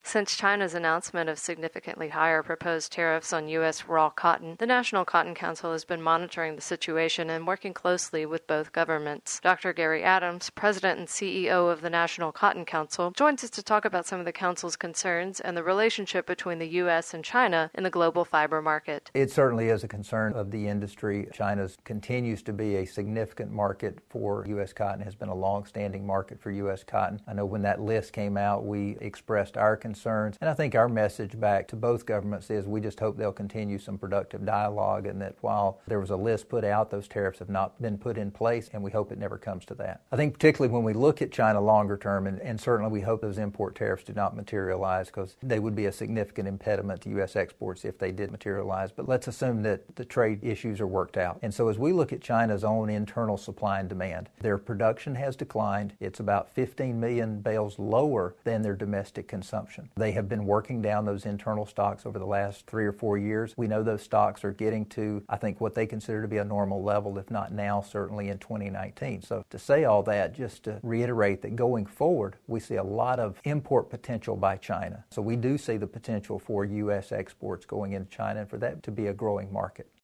Since China's announcement of significantly higher proposed tariffs on U.S. raw cotton, the National Cotton Council has been monitoring the situation and working closely with both governments. Dr. Gary Adams, President and CEO of the National Cotton Council, joins us to talk about some of the Council's concerns and the relationship between the U.S. and China in the global fiber market. It certainly is a concern of the industry. China continues to be a significant market for U.S. cotton, has been a long-standing market for U.S. cotton. I know when that list came out, we expressed our concerns, and I think our message back to both governments is we just hope they'll continue some productive dialogue, and that while there was a list put out, those tariffs have not been put in place, and we hope it never comes to that. I think particularly when we look at China longer term, and certainly we hope those import tariffs do not materialize, because they would be a significant impediment to U.S. exports if they did materialize. But let's assume that the trade issues are worked out. And so as we look at China's own internal supply and demand, their production has declined. It's about 15 million bales lower than their domestic consumption. They have been working down those internal stocks over the last 3 or 4 years. We know those stocks are getting to, I think, what they consider to be a normal level, if not now, certainly in 2019. So to say all that, just to reiterate that going forward, we see a lot of import potential by China. So we do see the potential for U.S. exports going into China and for that to be a growing market.